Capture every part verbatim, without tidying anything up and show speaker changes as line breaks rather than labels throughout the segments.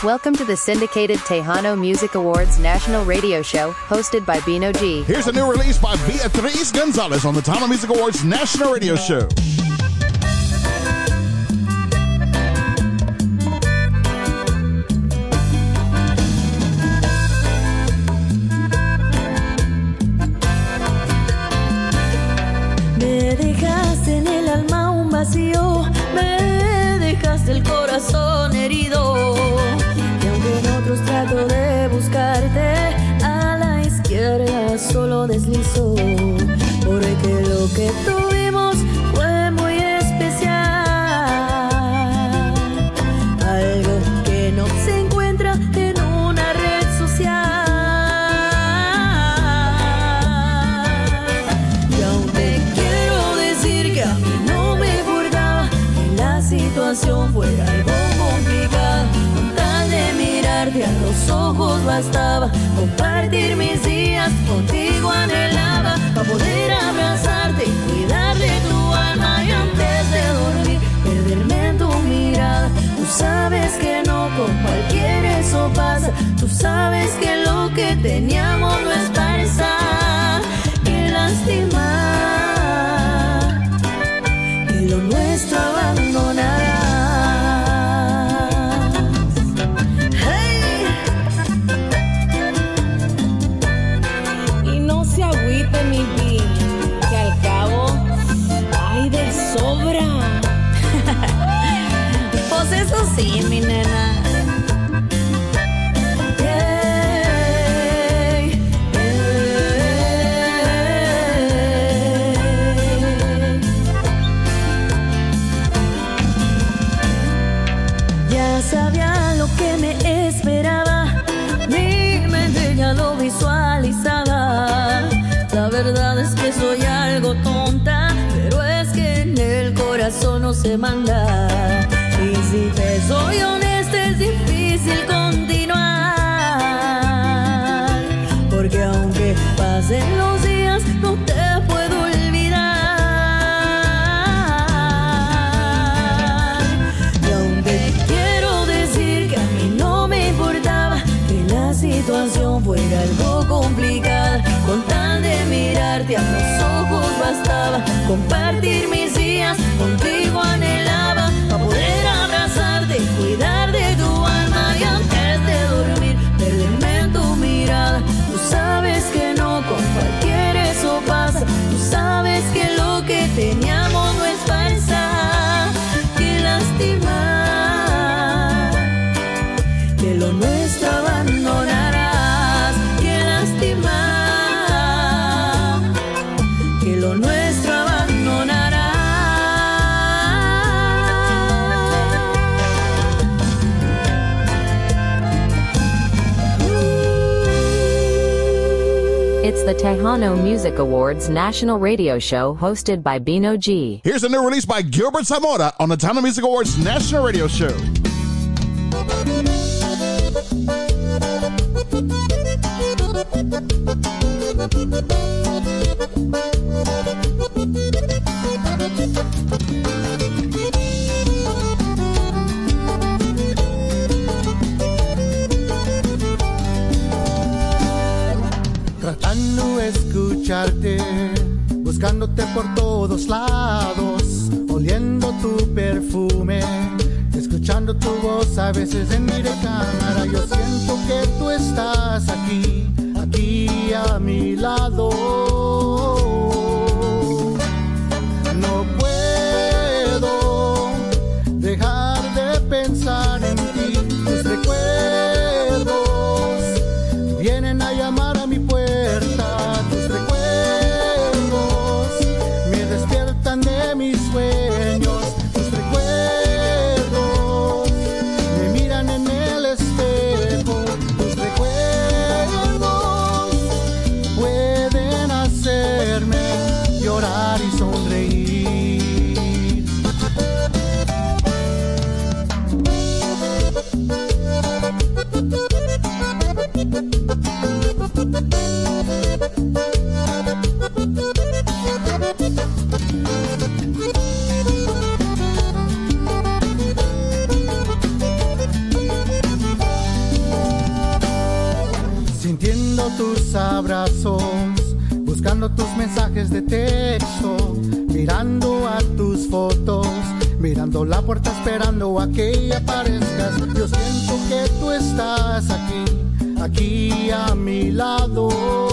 Welcome to the syndicated Tejano Music Awards national radio show, hosted by Bino G.
Here's a new release by Beatriz Gonzalez on the Tejano Music Awards national radio show.
Me dejaste en el alma un vacío, me dejaste el corazón herido. Y aunque en otros trato de buscarte, a la izquierda solo deslizo. Porque lo que tuvimos fue muy especial, algo que no se encuentra en una red social. Y aún te quiero decir que a mí no me importaba que la situación fuera algo complicada. Con tal de mirarte a los ojos bastaba, compartir mis días contigo anhelaba, para poder abrazarte y cuidar de tu alma. Y antes de dormir, perderme en tu mirada. Tú sabes que no con cualquiera eso pasa. Tú sabes que lo que teníamos no es para estar. Qué lástima que lo nuestro abandonarás. Hey. Y no se agüite mi vida, que al cabo hay de sobra. Pues eso sí, mi nena. Hey, hey. Ya sabía lo que me esperaba, mi mente ya lo visualizaba. La verdad es que soy algo tonta, pero es que en el corazón no se manda. Y si te soy honesta es difícil continuar, porque aunque pasen los días no te puedo olvidar. Y aún te quiero decir que a mí no me importaba que la situación fuera algo complicada. Con tal de mirarte a los ojos bastaba, compartir mis días contigo anhelaba, para poder abrazarte y cuidar de tu alma. Y antes de dormir, perderme en tu mirada. Tú sabes que no con cualquiera eso pasa. Tú sabes que lo que teníamos no es falsa. Qué lástima que lo nuestro abandonarás. Qué lástima que lo nuestro abandonarás.
It's the Tejano Music Awards national radio show, hosted by Bino G.
Here's a new release by Gilbert Zamora on the Tejano Music Awards national radio show.
Tratando de escucharte, buscándote por todos lados, oliendo tu perfume, escuchando tu voz a veces en mi recámara. Yo siento que tú estás aquí, aquí a mi lado. No puedo dejar de pensar en ti. Tus recuerdos vienen a llamar a mi puerta. Tus recuerdos me despiertan de mis sueños. Tus recuerdos me miran en el espejo. Tus recuerdos pueden hacer Buscando tus abrazos, buscando tus mensajes de texto, mirando a tus fotos, mirando la puerta esperando a que aparezcas. Yo siento que tú estás aquí, aquí a mi lado.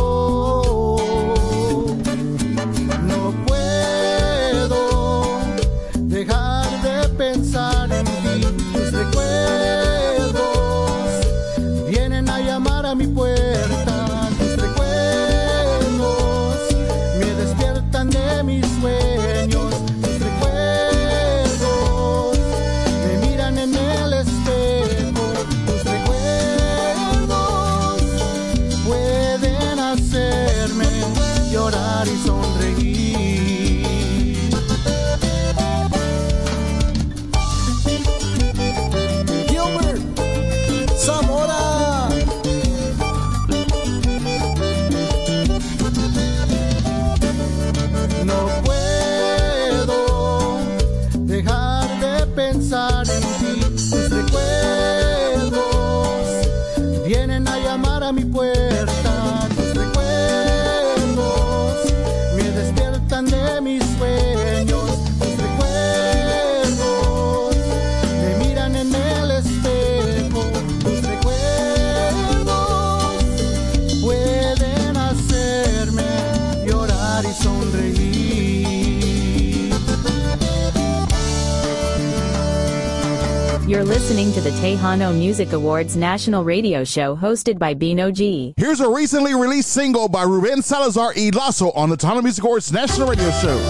No puedo dejar de pensar en ti. Tus recuerdos vienen a llamar a mi puerta. Tus recuerdos me despiertan de mis sueños. Tus recuerdos me miran en el espejo. Tus recuerdos pueden hacerme llorar y sonreír. Pensar en ti, tus recuerdos vienen a llamar a mi puerta. Tus recuerdos me despiertan de mis sueños. Tus recuerdos me miran en el espejo. Tus recuerdos pueden hacerme llorar y sonreír.
You're listening to the Tejano Music Awards national radio show hosted by Bino G.
Here's a recently released single by Ruben Salazar y Lazo on the Tejano Music Awards national radio show.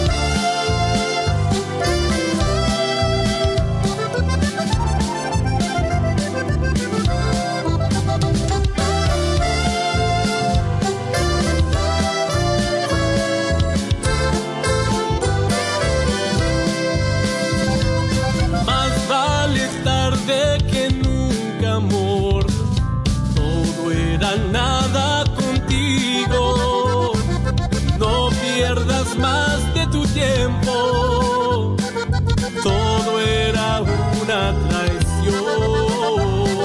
Que nunca, amor, todo era nada contigo. No pierdas más de tu tiempo, todo era una traición.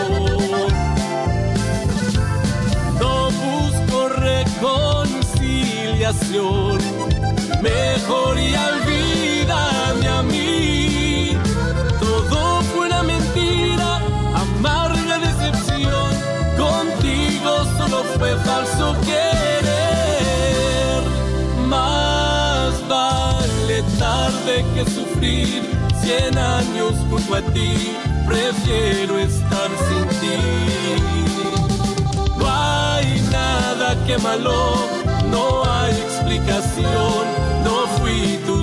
No busco reconciliación, mejor y olvídame a mí. Todo fue una mentira, amarga decepción. Contigo solo fue falso querer. Más vale tarde que sufrir. Cien años junto a ti, prefiero estar sin ti. No hay nada que malo, no hay explicación. No fui tu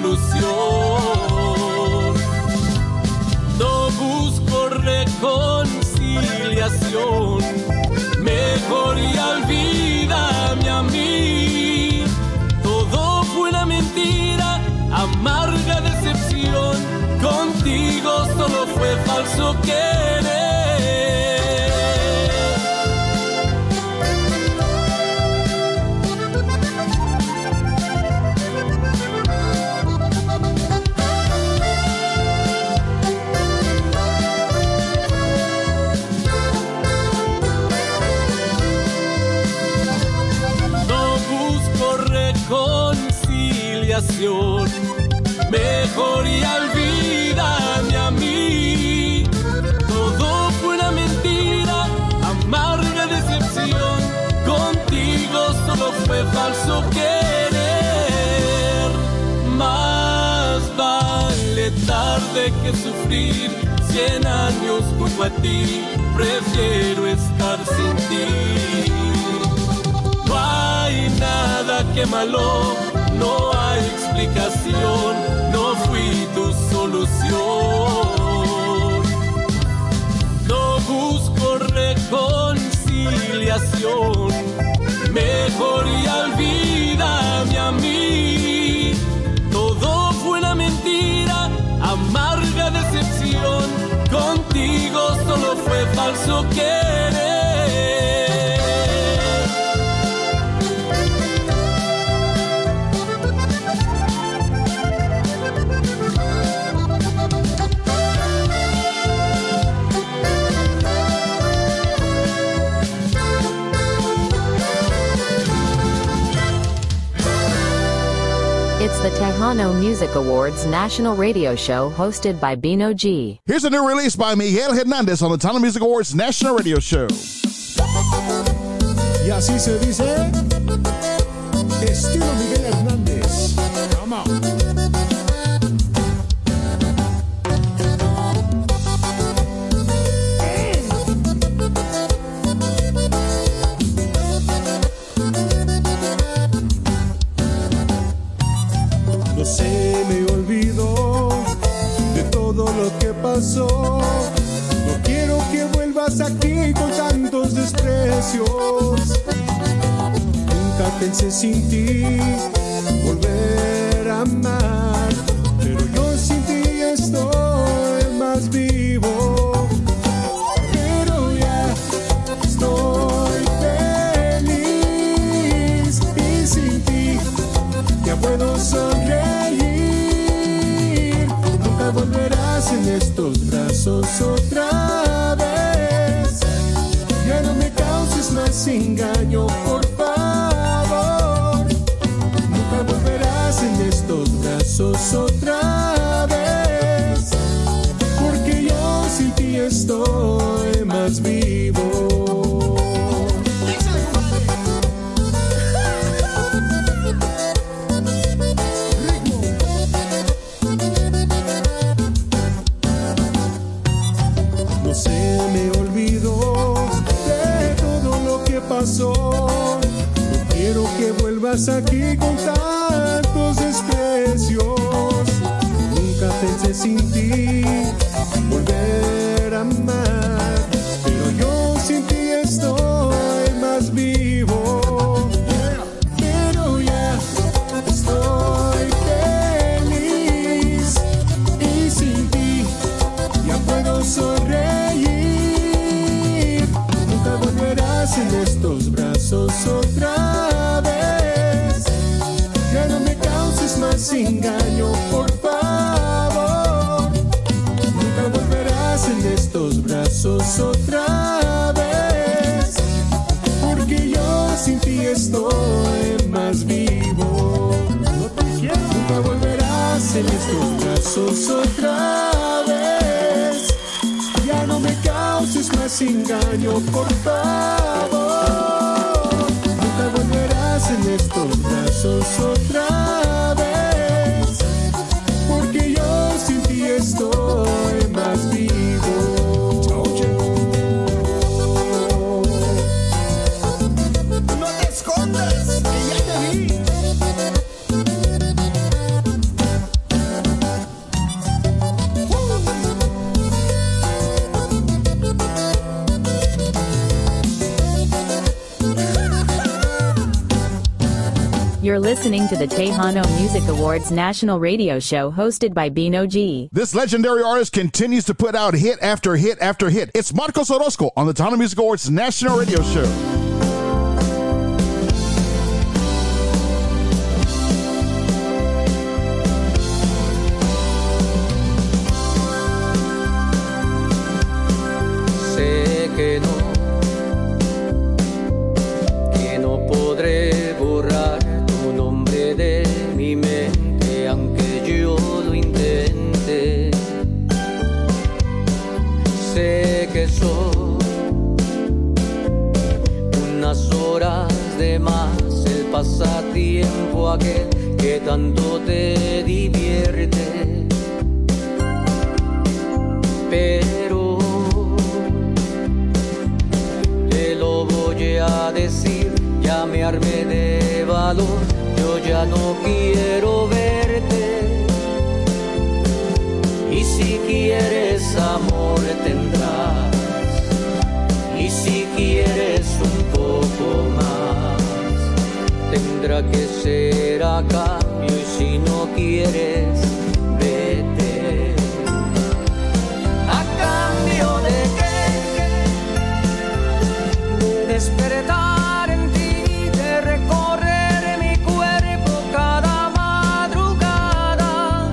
solución. No busco reconciliación, mejor y olvídame a mí. Todo fue una mentira, amarga decepción. Contigo solo fue falso querer. Reconciliación, mejor y olvídame a mí. Todo fue una mentira, amarga decepción. Contigo solo fue falso querer. Más vale tarde que sufrir. Cien años junto a ti, prefiero estar sin ti. No hay nada que malo, no hay explicación, no fui tu solución. No busco reconciliación, mejor y olvídame a mí. Todo fue una mentira, amarga decepción. Contigo solo fue falso querer.
Tejano Music Awards national radio show hosted by Bino G.
Here's a new release by Miguel Hernandez on the Tejano Music Awards national radio show.
Y así se dice, estilo Miguel Hernández. Come on.
No se me olvidó de todo lo que pasó. No quiero que vuelvas aquí con tantos desprecios. Nunca pensé sin ti volver a amar, pero yo sin ti estoy más vivo. Pero ya estoy feliz y sin ti ya puedo sonreír. Nunca volverás en estos brazos otra vez. Ya no me causes más engaño, por favor. Nunca volverás en estos brazos otra vez, porque yo sin ti estoy más vivo. No se me olvidó de todo lo que pasó. No quiero que vuelvas aquí con tantos desprecios. Nunca pensé sin ti volver a amar, pero yo sin ti estoy más vivo. Pero ya estoy feliz y sin ti ya puedo sonreír. Nunca volverás en estos brazos otra vez. Ya no me causes más engaño, por favor. Nunca volverás en estos brazos otra vez, porque yo sin ti estoy más vivo. No te quiero. Nunca volverás en estos brazos otra vez. Ya no me causes más engaño, por favor. Nunca volverás en estos brazos otra vez, porque yo sin ti estoy más vivo. No te escondas, que ya te vi.
You're listening to the Tejano Music Awards national radio show hosted by Bino G.
This legendary artist continues to put out hit after hit after hit. It's Marcos Orozco on the Tejano Music Awards national radio show.
Sé que no, que no podré borrar tu nombre de mi mente, aunque yo lo intente. Sé que soy unas horas de más, el pasatiempo aquel que tanto te divierte. Pero te lo voy a decir, ya me armé de valor, yo ya no quiero verte. Y si quieres amor tendrás, y si quieres un poco más, tendrá que ser a cambio, y si no quieres, vete. ¿A cambio de qué? De despertar en ti, de recorrer mi cuerpo cada madrugada,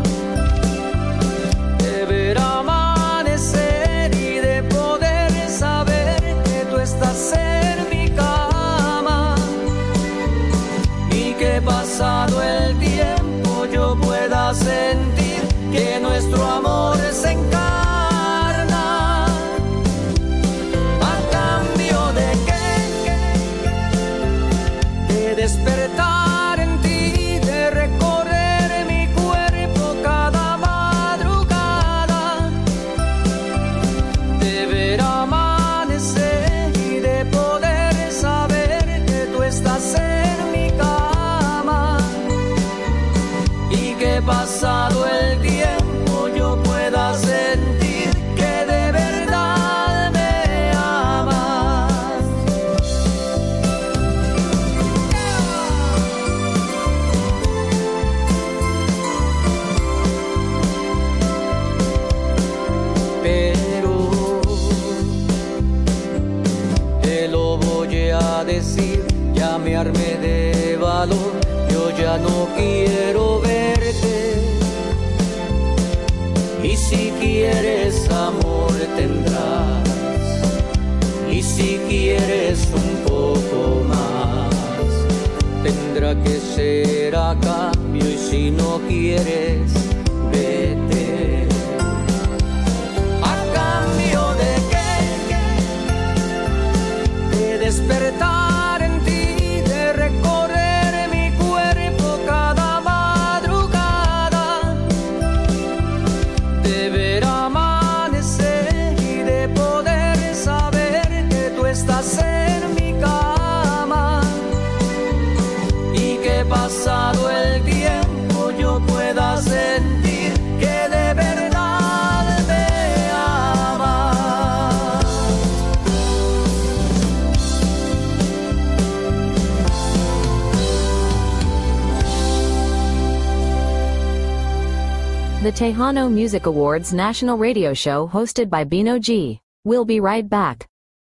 de ver amanecer y de poder saber que tú estás en mi cama, y que pasado el tiempo yo puedo a decir, ya me armé de valor, yo ya no quiero verte. Y si quieres amor tendrás, y si quieres un poco más, tendrá que ser a cambio, y si no quieres, vete. ¿A cambio de qué? De despertar en ti, de recorrer mi cuerpo cada madrugada, de ver amanecer y de poder saber que tú estás en mi cama, y que pasado el tiempo yo pueda sentir que de verdad me amas.
The Tejano Music Awards national radio show hosted by Bino G. We'll be right back.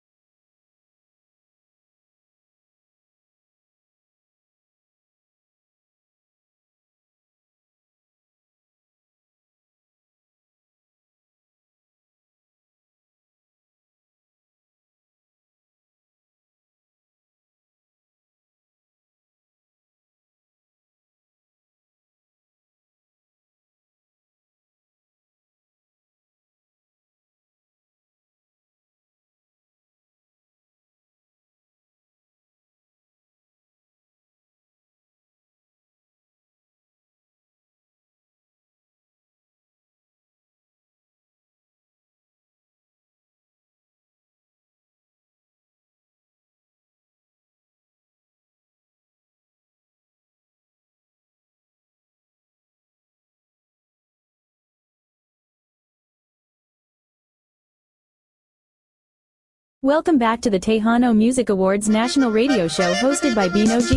Welcome back to the Tejano Music Awards national radio show hosted by Bino G.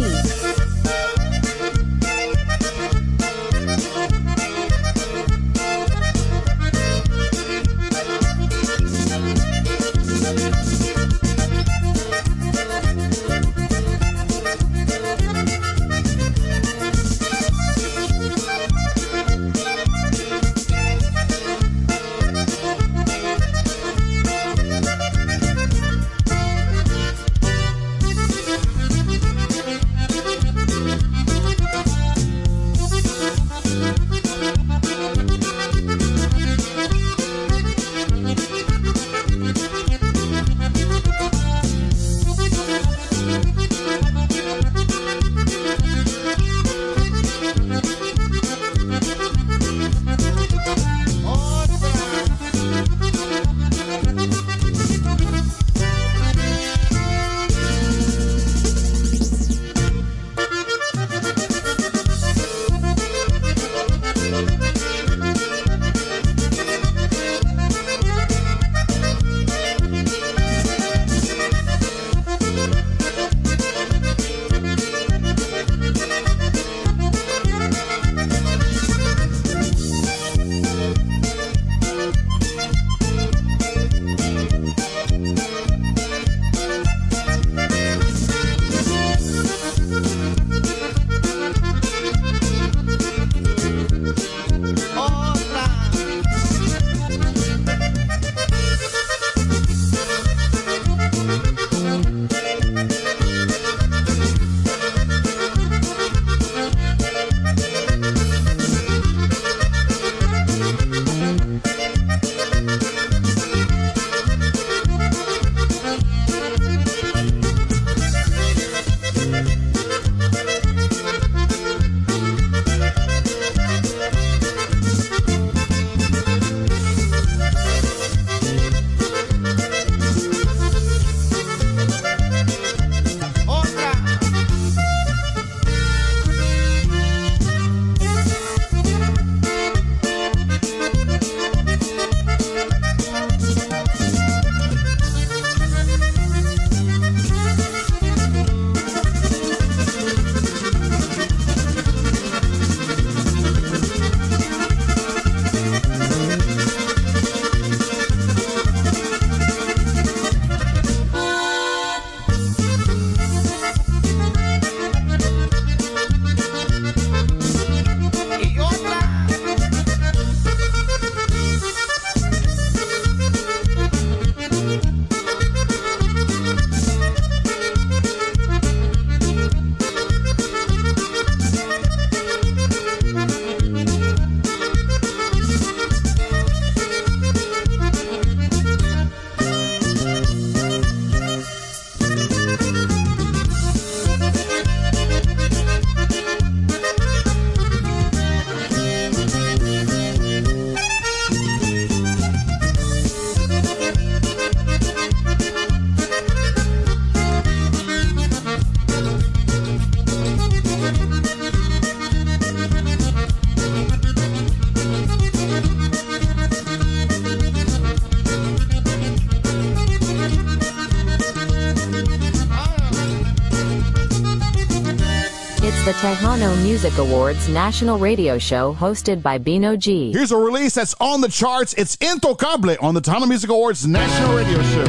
The Tejano Music Awards national radio show hosted by Bino G.
Here's a release that's on the charts. It's Intocable on the Tejano Music Awards national radio show.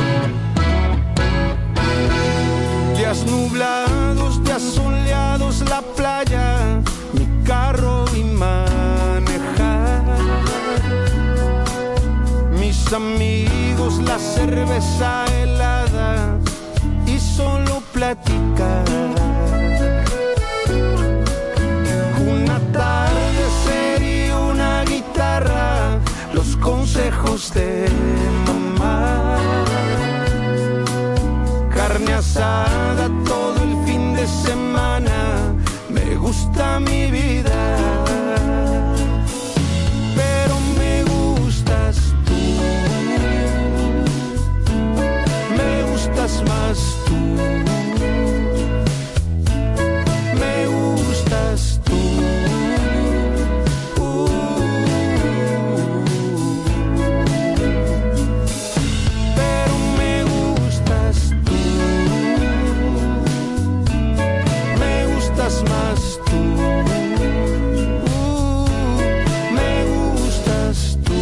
Días nublados, días soleados, la playa, mi carro y manejar. Mis amigos, la cerveza helada y solo platicar. Un atardecer y una guitarra, los consejos de mamá. Carne asada todo el fin de semana, me gusta mi vida. Pero me gustas tú, me gustas más tú. Me gustas tú. Uh, pero me gustas tú. Me gustas más tú. Uh, me gustas tú.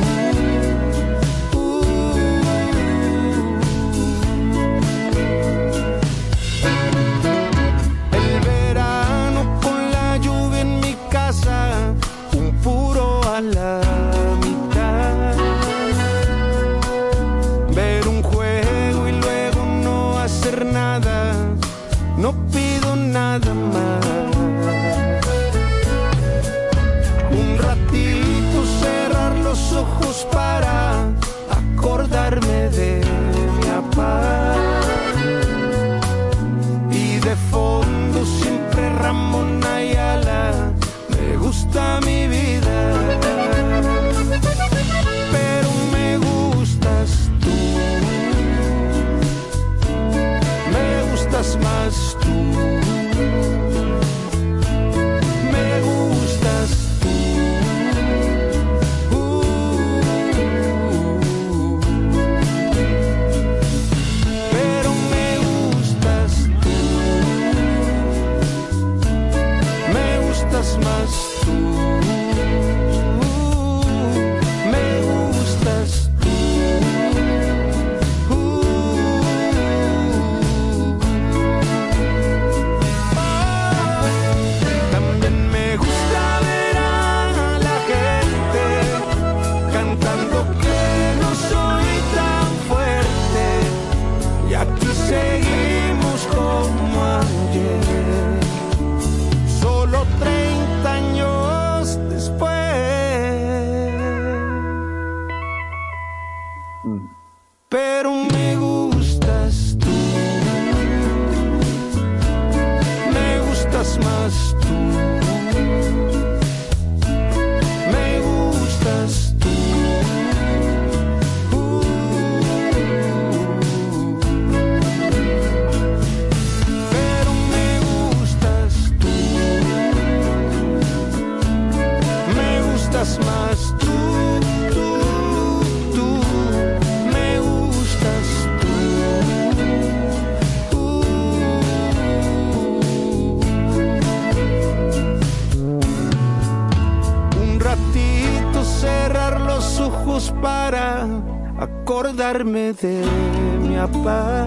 El verano con la lluvia en mi casa, un puro a la mitad. Ver un juego y luego no hacer nada, no pido nada más. Un ratito cerrar los ojos para acordarme de mi papá. Y de fondo siempre Ramón Ayala, me gusta mi vida. Pero me gustas tú, me gustas más tú. Me gustas tú. Uh, pero me gustas tú. Me gustas más tú. Me gustas tú. También me gusta ver a la gente cantando que no soy tan fuerte. Y aquí seguimos como ayer, solo treinta años después. Pero me gustas tú, me gustas más tú. Me gustas tú. Uh, pero me gustas tú. Me gustas más tú, tú, tú. Me gustas tú. Uh. Un ratito cerrar los ojos para acordarme de mi papá.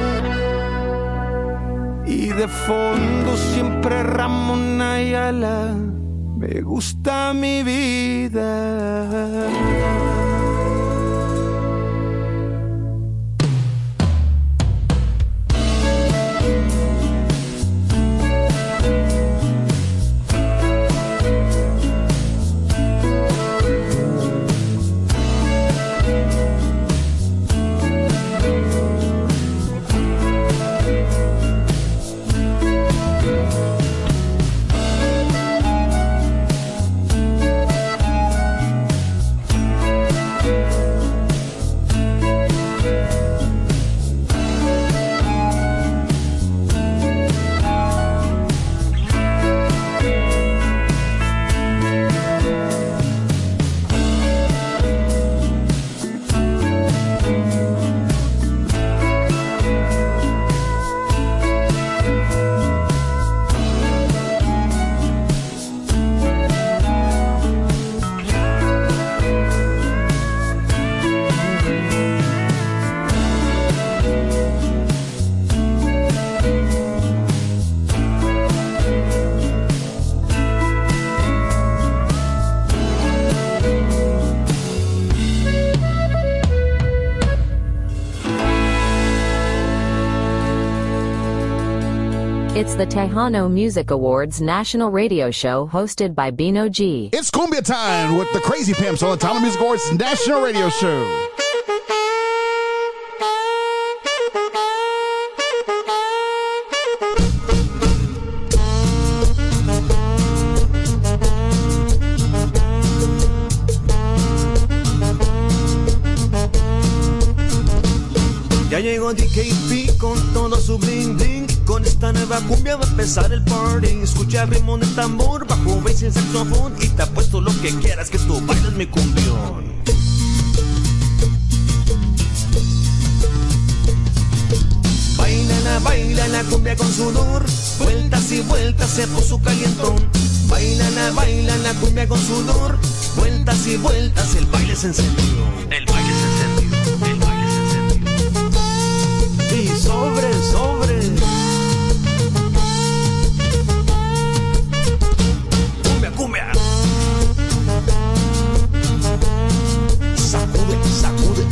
Y de fondo siempre Ramón Ayala, me gusta mi vida.
It's the Tejano Music Awards national radio show hosted by Bino G.
It's Cumbia time with the Crazy Pimps on the Tejano Music Awards national radio show.
Ya llegó D K P con todo su bling bling. Con esta nueva cumbia va a empezar el party. Escucha el ritmo del tambor, bajo bass y el saxofón. Y te apuesto lo que quieras que tú bailes mi cumbión. Baila, baila la cumbia con sudor. Vueltas y vueltas se puso calientón. Baila, baila la cumbia con sudor. Vueltas y vueltas el baile se encendió. El baile se encendió. El baile se encendió. Y sobre, sobre. Cumbia, cumbia. Sacude, sacude.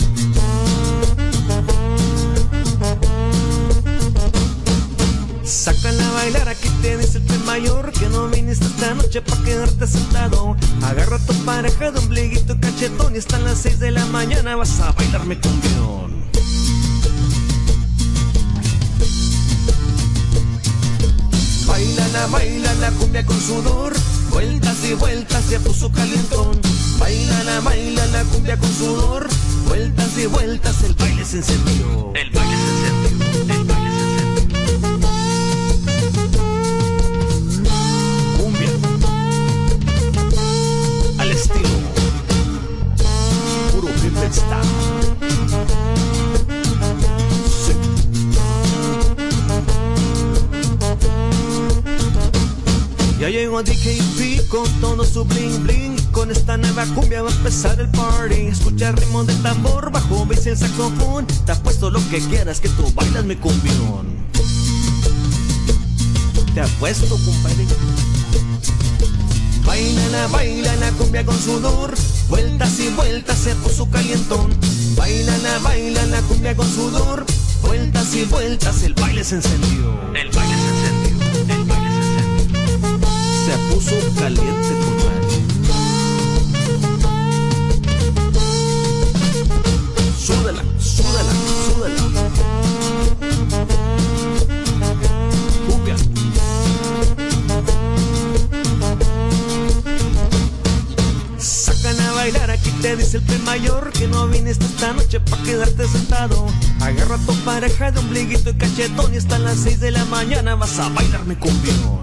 Sácala a bailar, aquí te dice el tren mayor. Que no viniste esta noche pa' quedarte sentado. Agarra a tu pareja de ombliguito y cachetón. Y hasta las seis de la mañana vas a bailarme cumbión. Baila, baila la cumbia con sudor. Vueltas y vueltas se puso calientón. Baila, baila la cumbia con sudor. Vueltas y vueltas el baile se encendió. El baile se encendió. El baile se encendió. Cumbia al estilo puro Pimp Style. Ya llegó D K P con todo su bling bling. Con esta nueva cumbia va a empezar el party. Escucha el ritmo del tambor, bajo bass y el saxofón. Te apuesto lo que quieras que tú bailas mi cumbión. Te apuesto, compadre. Baila, baila la cumbia con sudor. Vueltas y vueltas se puso calientón. Baila, baila la cumbia con sudor. Vueltas y vueltas el baile se encendió. El baile se encendió. El baile se encendió. Se puso caliente, compadre. Súdala, súdala, súdala. Cumbia. Sacan a bailar, aquí te dice el tren mayor. Que no viniste esta noche pa' quedarte sentado. Agarra a tu pareja de ombliguito y cachetón. Y hasta las seis de la mañana vas a bailarme cumbión.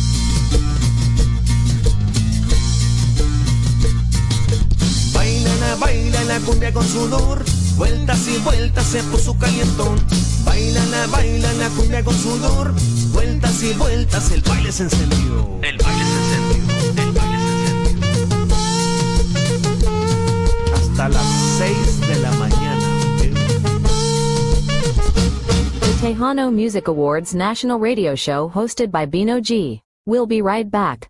Baila, baila la cumbia con sudor. Vueltas y vueltas se puso calientón. Baila, baila la cumbia con sudor. Vueltas y vueltas el baile se encendió. El baile se encendió. El baile se encendió. Hasta las seis de la mañana. ¿Eh?
The Tejano Music Awards national radio show hosted by Bino G. We'll be right back.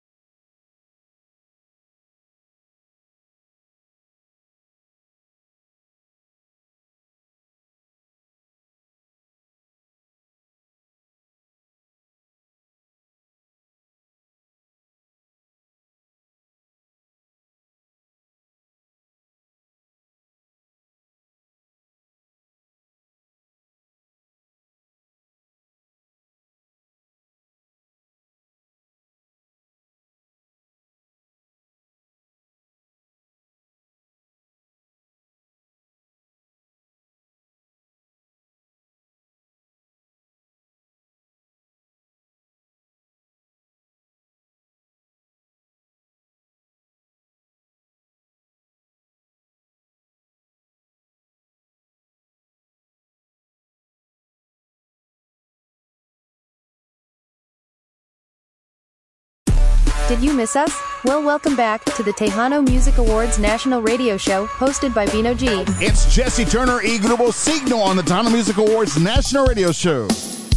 Did you miss us? Well, welcome back to the Tejano Music Awards national radio show hosted by Bino G.
It's Jesse Turner y Grupo Signo on the Tejano Music Awards national radio show.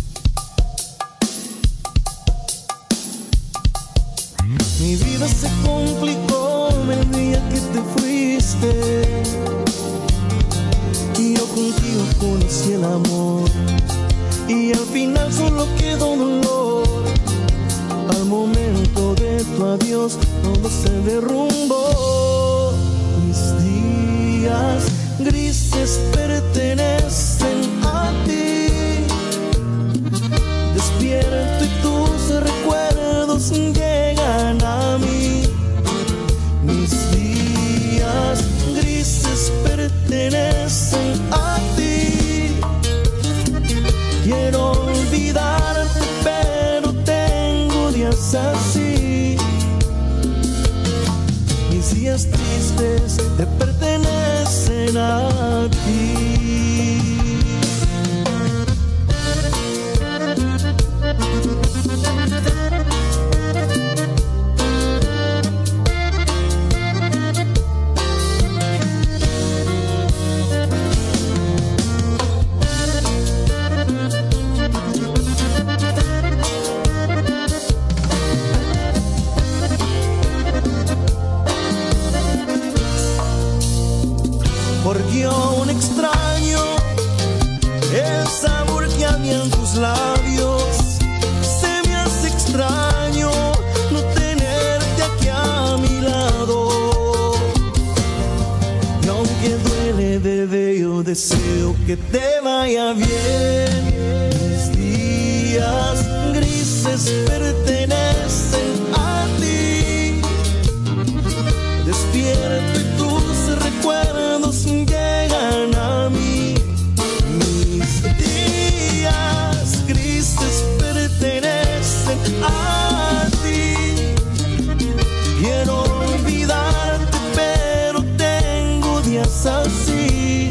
Mi vida se complicó el día que te fuiste. Y yo contigo conocí el amor. Y al final solo
solo quedó dolor. Al momento de tu adiós todo se derrumbó. Mis días grises pertenecen a ti. Despierto y tus recuerdos llegan a mí. Mis días grises pertenecen a ti. Quiero olvidarte, pero tengo días así. Mis días tristes te pertenecen a ti. Porque aún extraño el sabor que había en tus labios. Se me hace extraño no tenerte aquí a mi lado. Y aunque duele, bebé, yo deseo que te vaya bien. Mis días grises pertenecen a ti. Despierto y tus recuerdos llegan a mí. Mis días grises pertenecen a ti. Quiero olvidarte, pero tengo días así.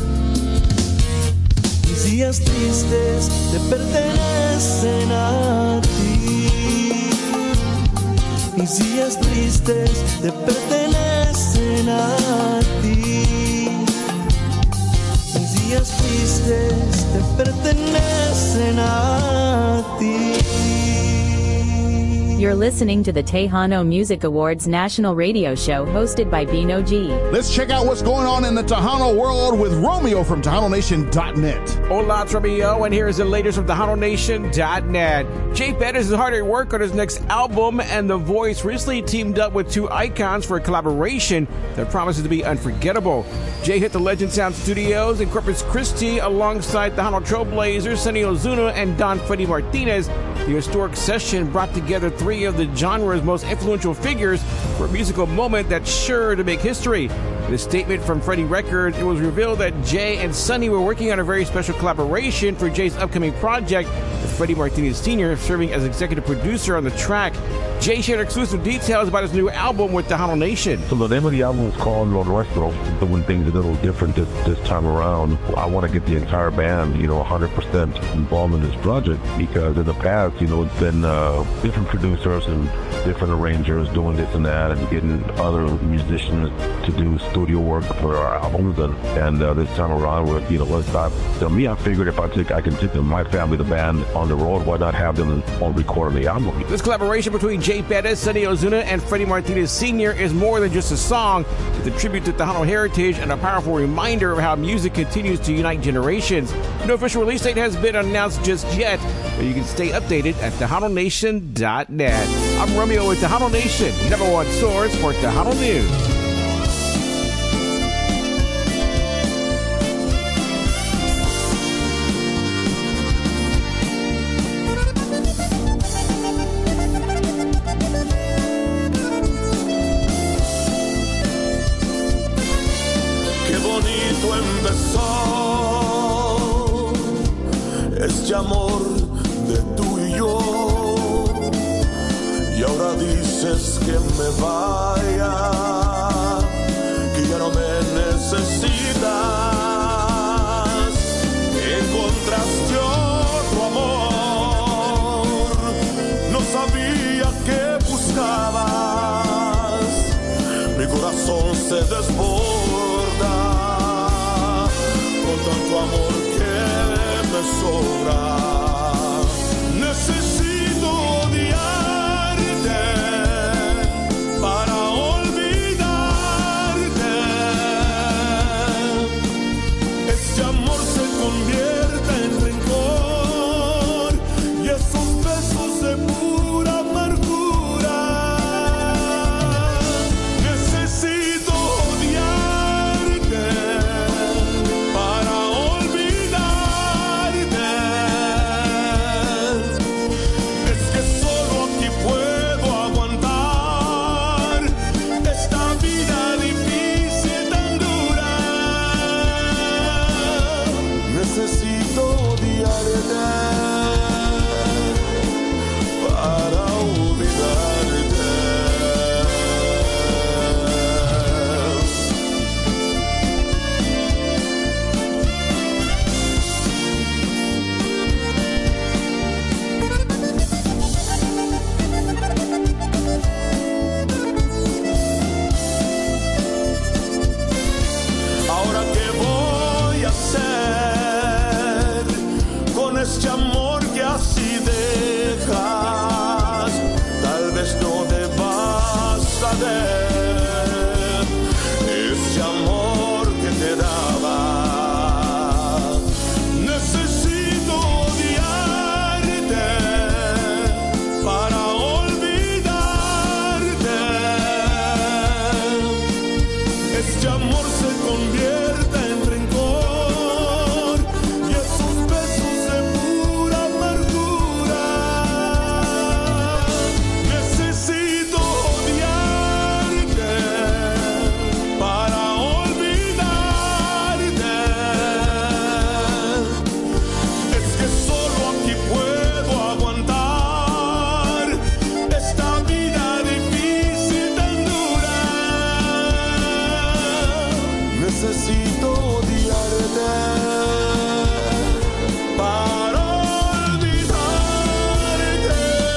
Mis días tristes te pertenecen a ti. Mis días tristes te pertenecen a ti. Mis días tristes te pertenecen a ti.
You're listening to the Tejano Music Awards national radio show hosted by Bino G.
Let's check out what's going on in the Tejano world with Romeo from Tejano Nation dot net.
Hola, it's Romeo, and here's the latest from Tejano Nation dot net. Jay Pettis is hard at work on his next album, and The Voice recently teamed up with two icons for a collaboration that promises to be unforgettable. Jay hit the Legend Sound Studios in Corpus Christi alongside Tejano Trailblazers Sonny Ozuna and Don Freddy Martinez. The historic session brought together three of the genre's most influential figures for a musical moment that's sure to make history. In a statement from Freddie Records, it was revealed that Jay and Sonny were working on a very special collaboration for Jay's upcoming project, with Freddie Martinez Senior serving as executive producer on the track. Jay shared exclusive details about his new album with Tejano Nation.
So the name of the album is called Lo Nuestro. Doing things a little different this, this time around. I want to get the entire band, you know, one hundred percent involved in this project, because in the past, you know, it's been uh, different producers and different arrangers doing this and that, and getting other musicians to do studio work for our albums. And, and uh, this time around, with you know, let's not. To me, I figured if I take, I can take my family, the band, on the road. Why not have them on recording the album?
This collaboration between Jay Pettis, Sonny Ozuna, and Freddie Martinez Senior is more than just a song. It's a tribute to Tejano heritage and a powerful reminder of how music continues to unite generations. No official release date has been announced just yet, but you can stay updated at Tejano Nation dot net. I'm Romeo with Tejano Nation, number one source for Tejano News.
Este amor de tú y yo, y ahora dices que me vaya, que ya no me necesitas. Encontraste otro amor, no sabía que buscabas, mi corazón se desborda con tanto amor que me sobra. Necesito odiarte para olvidarte. Este amor se convierte en rencor para olvidarte. Ahora qué voy a hacer con este amor que así dejas, tal vez no debas saber ese amor que te daba. Necesito odiarte para olvidarte. Este amor se convierte en rencor y esos besos de pura amargura. Necesito odiarte para olvidarte. Es que solo aquí puedo aguantar esta vida difícil tan dura. Necesito odiarte para olvidarte.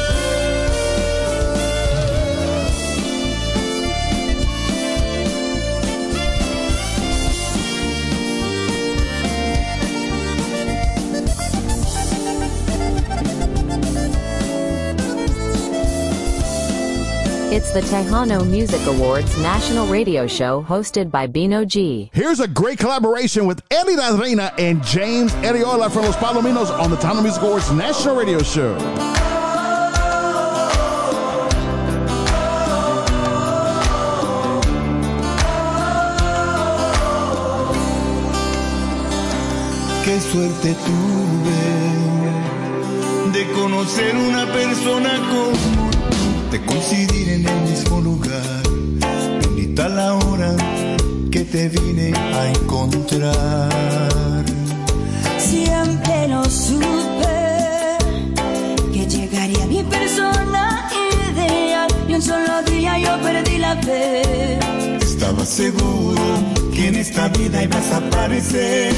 It's the Tejano Music Awards national radio show hosted by Bino G.
Here's a great collaboration with Eddie La Reina and James Arreola from Los Palominos on the Tejano Music Awards national radio show.
Qué suerte tuve de conocer una persona como tú, de coincidir en el mismo lugar. Bendita la hora que te vine a encontrar.
Siempre lo supe, que llegaría mi persona ideal y un solo día yo perdí la fe.
Estaba seguro que en esta vida ibas a aparecer.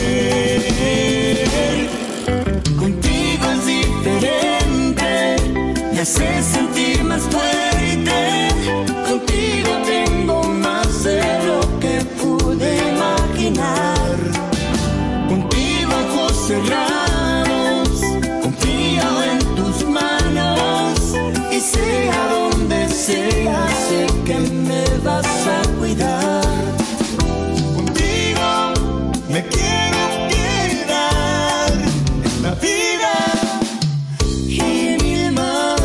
Contigo es diferente, me hace sentir más fuerte. Contigo tengo más de lo que pude imaginar. Contigo ojos cerrados, confío en tus manos y sea donde sea, sé que me vas a cuidar. Contigo me quiero quedar en la vida y mil más.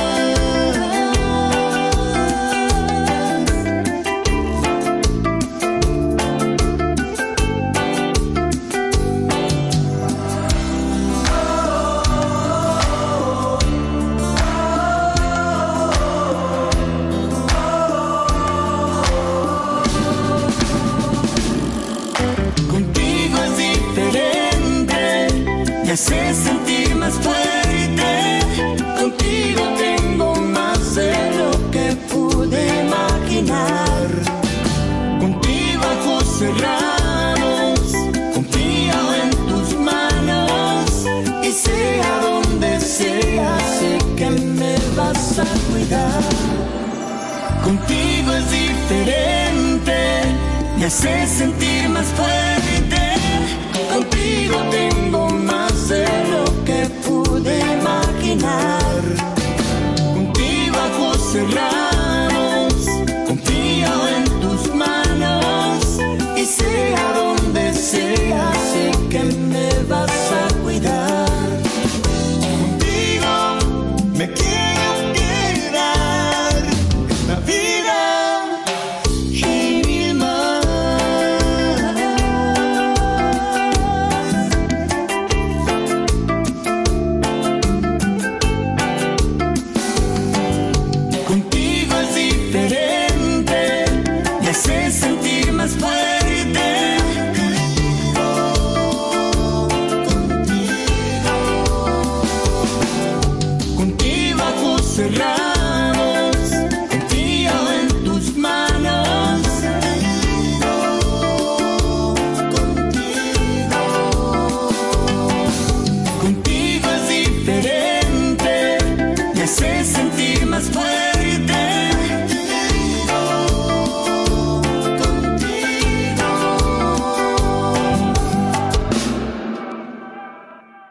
Contigo es diferente, me hace sentir más fuerte. Contigo tengo más de lo que pude imaginar. Contigo ojos cerrados, confío en tus manos y sea donde sea, sé que me vas a cuidar. Contigo es diferente, me hace sentir más fuerte. Contigo tengo más de lo que pude imaginar. Contigo ojos cerrados, confío en tus manos y sea donde sea, sé que me vas a cuidar. Contigo me quiero quedar en la vida y mil más.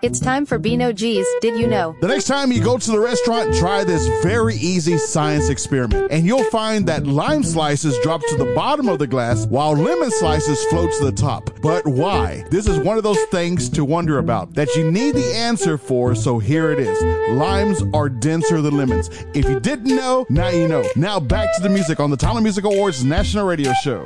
It's time for Beano G's Did You Know?
The next time you go to the restaurant, try this very easy science experiment. And you'll find that lime slices drop to the bottom of the glass while lemon slices float to the top. But why? This is one of those things to wonder about that you need the answer for, so here it is. Limes are denser than lemons. If you didn't know, now you know. Now back to the music on the Tejano Music Awards National Radio Show.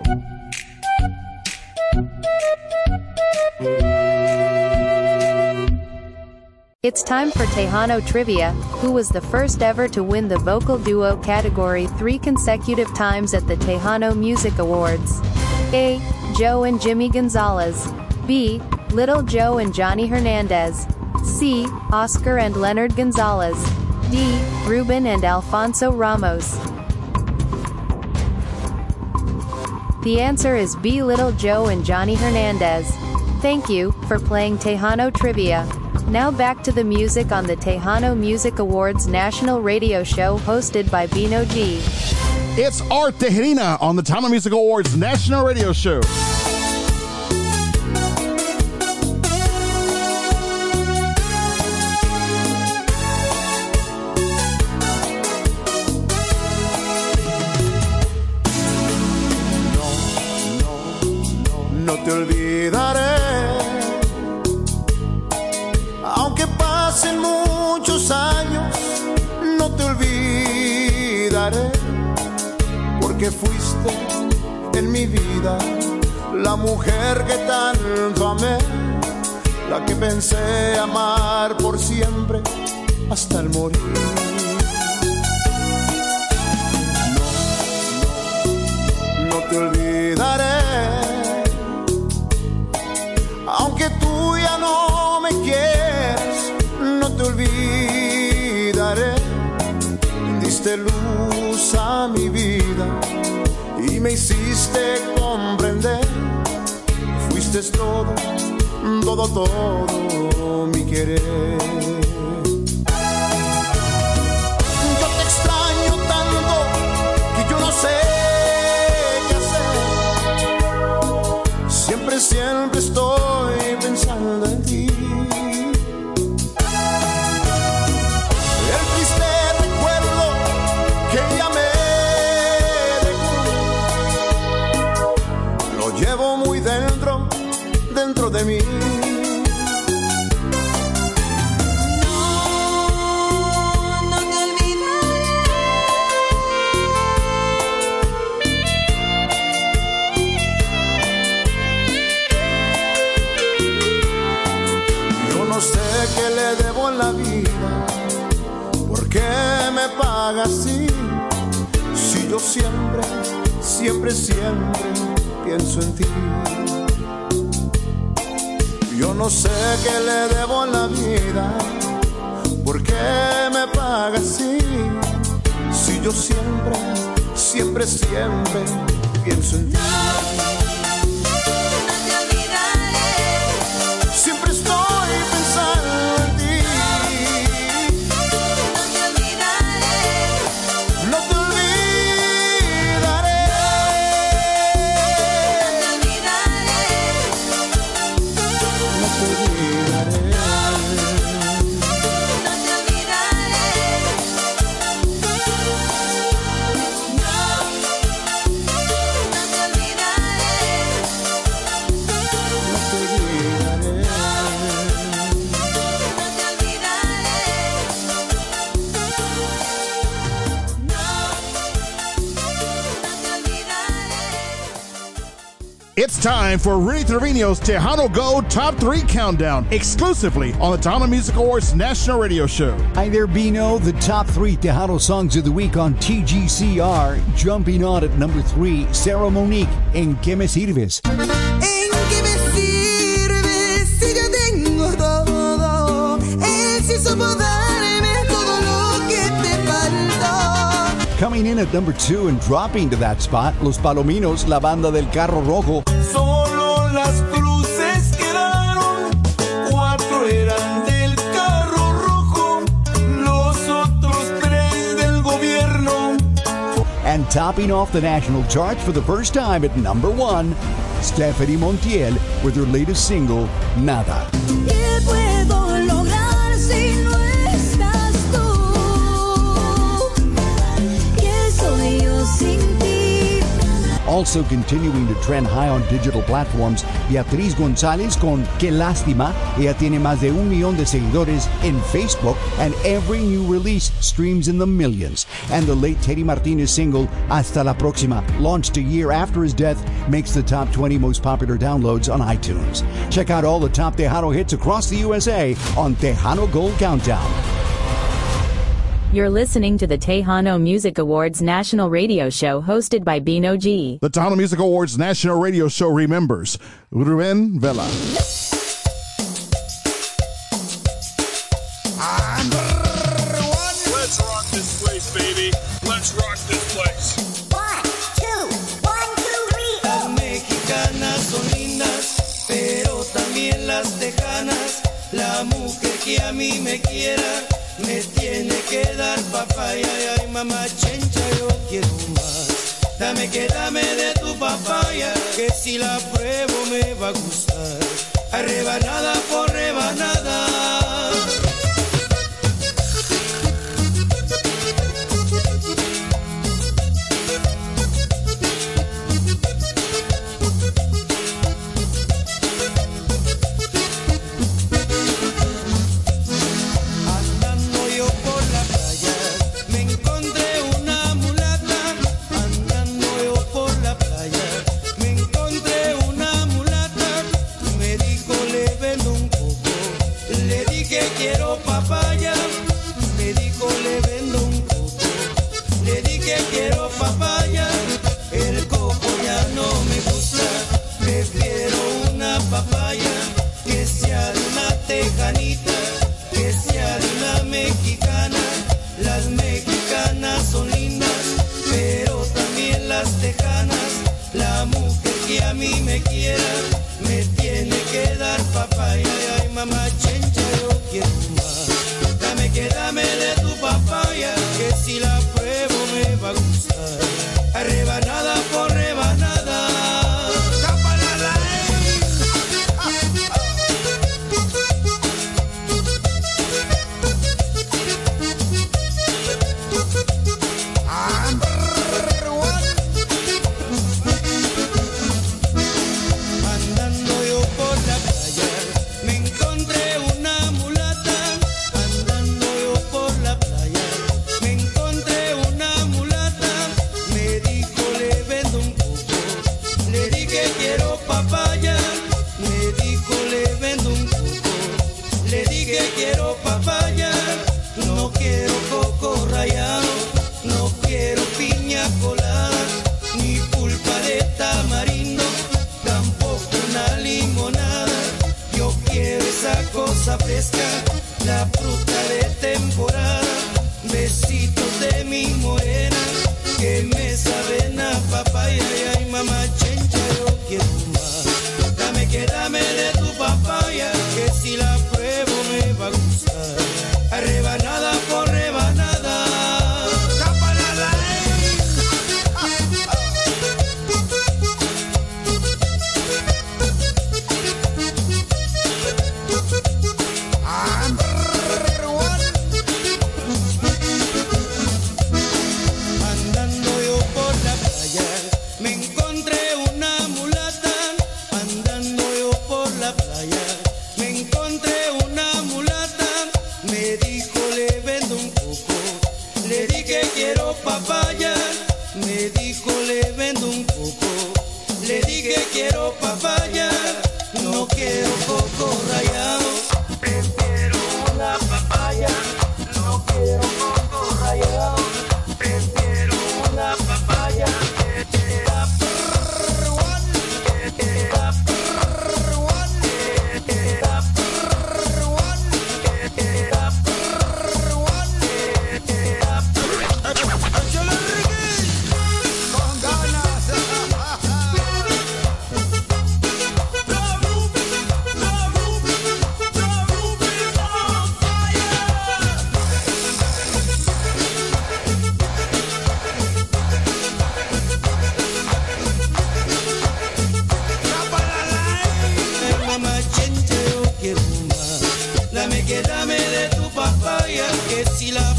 It's time for Tejano Trivia. Who was the first ever to win the vocal duo category three consecutive times at the Tejano Music Awards? A. Joe and Jimmy Gonzalez. B. Little Joe and Johnny Hernandez. C. Oscar and Leonard Gonzalez. D. Ruben and Alfonso Ramos. The answer is B. Little Joe and Johnny Hernandez. Thank you for playing Tejano Trivia. Now back to the music on the Tejano Music Awards National Radio Show hosted by Beano G.
It's Art Tejerina on the Tejano Music Awards National Radio Show.
No te olvidaré, aunque pasen muchos años, no te olvidaré, porque fuiste en mi vida la mujer que tanto amé, la que pensé amar por siempre hasta el morir. No, no, no te olvidaré, aunque tú ya no me quieras, no te olvidaré. Diste luz a mi vida y me hiciste comprender. Fuiste todo, todo, todo mi querer. Yo te extraño tanto que yo no sé qué hacer. Siempre, siempre estoy pensando en ti. El triste recuerdo que ya me dejó, lo llevo muy dentro, dentro de mí. Que le debo en la vida, ¿por qué me paga así? Si yo siempre, siempre, siempre pienso en ti. Yo no sé qué le debo en la vida, ¿por qué me paga así? Si yo siempre, siempre, siempre pienso en ti. Siempre estoy pensando en ti. No te olvidaré. No te olvidaré.
It's time for Rudy Trevino's Tejano Go Top three Countdown, exclusively on the Tejano Music Awards National Radio Show.
Hi there, Beano. The top three Tejano songs of the week on T G C R. Jumping on at number three, Sarah Monique, En Que Me Sirves.
¿En qué me sirves si yo tengo todo? Él sí supo darme todo lo que te faltó.
Coming in at number two and dropping to that spot, Los Palominos, La Banda del Carro Rojo.
Solo las cruces quedaron, cuatro eran del carro rojo, los otros tres del gobierno.
And topping off the national charts for the first time at number one, Stephanie Montiel with her latest single, Nada.
¿Qué puedo lograr?
Also continuing to trend high on digital platforms, Beatriz González con Qué Lástima. Ella tiene más de un millón de seguidores en Facebook, and every new release streams in the millions. And the late Teddy Martinez single, Hasta la Próxima, launched a year after his death, makes the top twenty most popular downloads on iTunes. Check out all the top Tejano hits across the U S A on Tejano Gold Countdown.
You're listening to the Tejano Music Awards National Radio Show hosted by Bino G.
The Tejano Music Awards National Radio Show remembers Ruben Vela.
Let's rock this place, baby. Let's rock this place.
One, two, one, two, three.
Las mexicanas son lindas, pero también las tejanas. La mujer que a mí me quiera me tiene que dar papaya. Ay, ay, mamá chencha, yo quiero más. Dame que dame de tu papaya, que si la pruebo me va a gustar. Ay, rebanada por rebanada.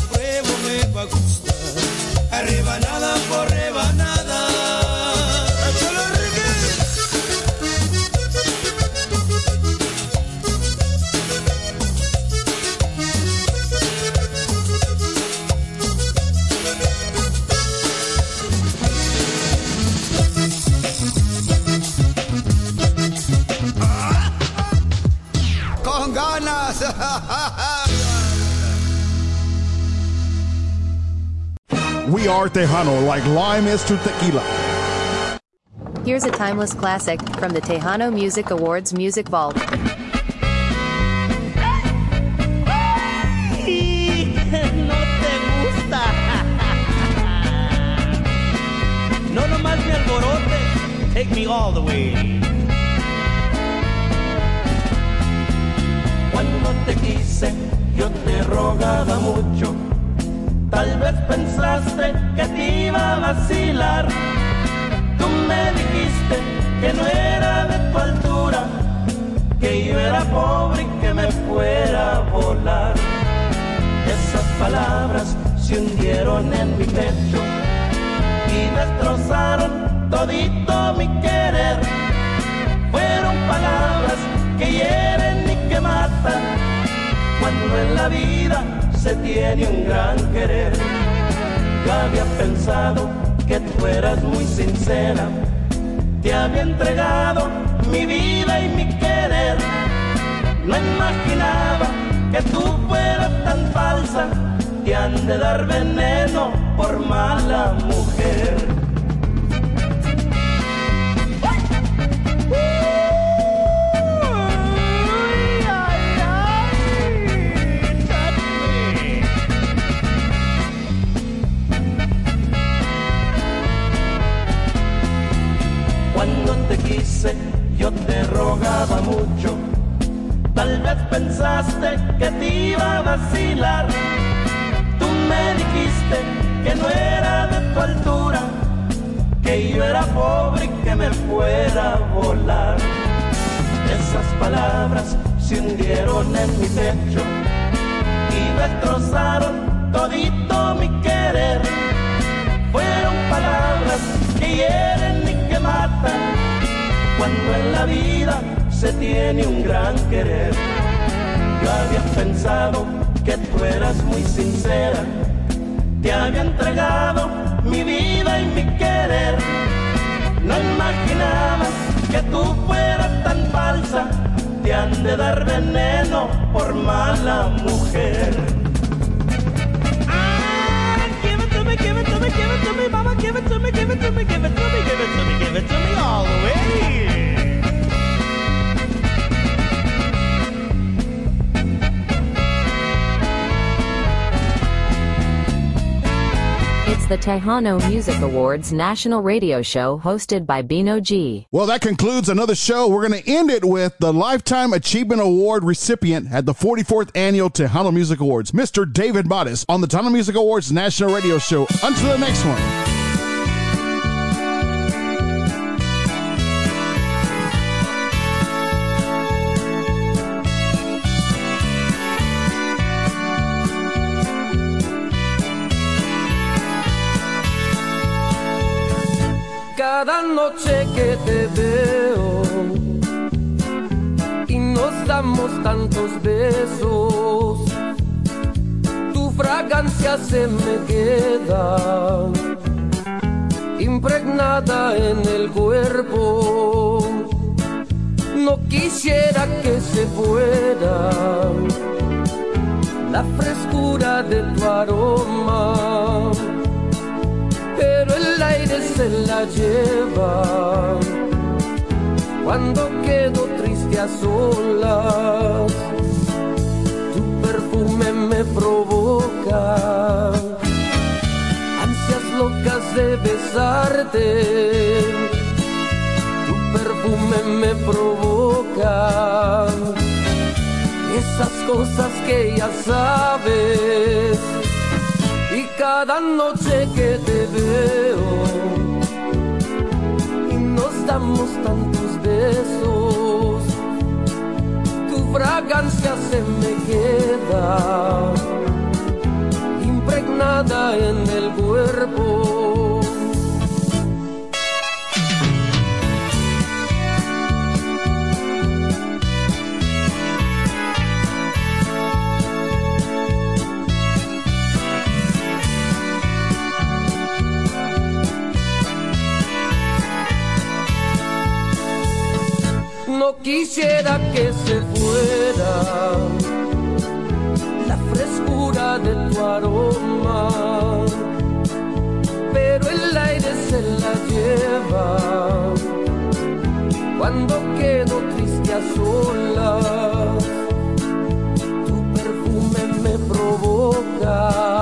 Rebanada por rebanada.
We are Tejano, like lime is to tequila.
Here's a timeless classic from the Tejano Music Awards Music Vault.
No te gusta. No nomás me alborote. Take me all the way.
Cuando te quise, yo te rogaba mucho. Tal vez pensaste que te iba a vacilar. Tú me dijiste que no era de tu altura, que yo era pobre y que me fuera a volar. Esas palabras se hundieron en mi pecho y destrozaron todito mi querer. Fueron palabras que hieren y que matan, cuando en la vida se tiene un gran querer. Yo había pensado que tú eras muy sincera, te había entregado mi vida y mi querer. No imaginaba que tú fueras tan falsa, te han de dar veneno por mala mujer. Cuando te quise, yo te rogaba mucho. Tal vez pensaste que te iba a vacilar. Tú me dijiste que no era de tu altura, que yo era pobre y que me fuera a volar. Esas palabras se hundieron en mi pecho y destrozaron todito mi querer. Fueron palabras que hieren y que matan, cuando en la vida se tiene un gran querer. Yo había pensado que tú eras muy sincera, te había entregado mi vida y mi querer. No imaginaba que tú fueras tan falsa, te han de dar veneno por mala mujer.
Give it to me, give it to me, give it to me, mama, give it to me, give it to me, give it to me, give it to me, give it to me all the way.
It's the Tejano Music Awards national radio show hosted by Bino G.
Well, that concludes another show. We're going to end it with the Lifetime Achievement Award recipient at the forty-fourth Annual Tejano Music Awards, Mister David Modis, on the Tejano Music Awards national radio show. Until the next one.
Cada noche que te veo y nos damos tantos besos, tu fragancia se me queda impregnada en el cuerpo. No quisiera que se fuera la frescura de tu aroma, pero el aire se la lleva cuando quedo triste a solas. Tu perfume me provoca ansias locas de besarte. Tu perfume me provoca esas cosas que ya sabes. Y cada noche que te veo y nos damos tantos besos, tu fragancia se me queda impregnada en el cuerpo. No quisiera que se fuera de tu aroma, pero el aire se la lleva cuando quedo triste a solas. Tu perfume me provoca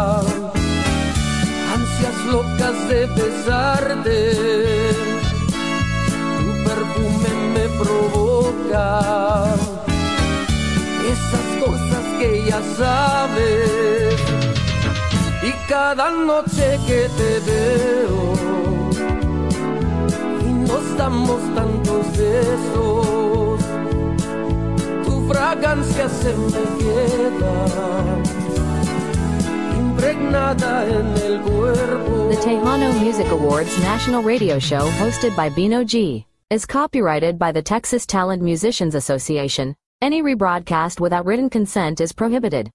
ansias locas de besarte. Tu perfume me provoca esas cosas que ya sabes. Y cada noche que te veo y nos damos tantos besos, tu fragancia se me queda impregnada en el cuerpo.
The Tejano Music Awards national radio show hosted by Bino G is copyrighted by the Texas Talent Musicians Association. Any rebroadcast without written consent is prohibited.